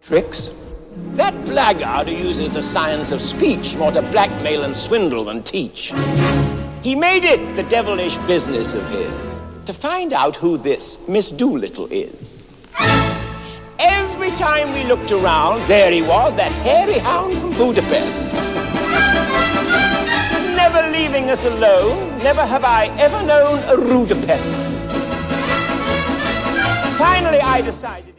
Tricks? That blackguard who uses the science of speech more to blackmail and swindle than teach. He made it the devilish business of his to find out who this Miss Doolittle is. Every time we looked around, there he was, that hairy hound from Budapest. Never leaving us alone, never have I ever known a rudapest. Finally, I decided...